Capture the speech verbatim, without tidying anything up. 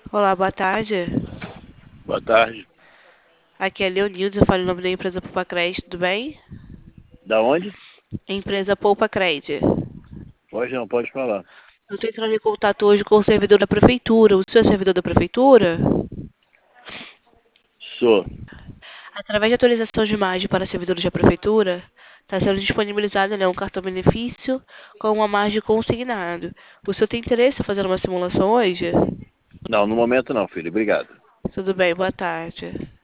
Olá, boa tarde. Boa tarde. Aqui é Leonildo, eu falo em nome da empresa Poupa Crédito, tudo bem? Da onde? Empresa Poupa Crédito. Pode não, pode falar. Eu estou entrando em contato hoje com o servidor da prefeitura. O senhor é servidor da prefeitura? Sou. Através de atualização de imagem para servidores da prefeitura, está sendo disponibilizado, né, um cartão benefício com uma margem consignado. O senhor tem interesse em fazer uma simulação hoje? Não, no momento não, filho. Obrigado. Tudo bem, boa tarde.